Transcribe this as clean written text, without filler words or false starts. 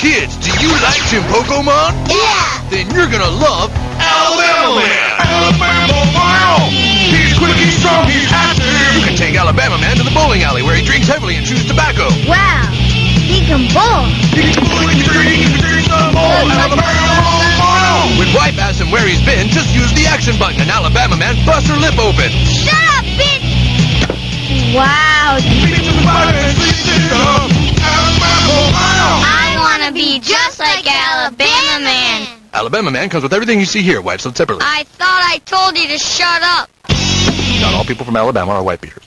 Kids, do you like Timpokemon? Yeah! Then you're gonna love Alabama Man! Alabama Man! He's quick, he's strong, he's active! You can take Alabama Man to the bowling alley where he drinks heavily and chews tobacco. Wow! He can bowl! He can drink some more! Alabama Man! When wife asks him where he's been, just use the action button and Alabama Man busts her lip open. Shut up, bitch! Wow! I wanna be just like Alabama Man! Alabama Man comes with everything you see here, wife, so separately. I thought I told you to shut up! Not all people from Alabama are white beaters.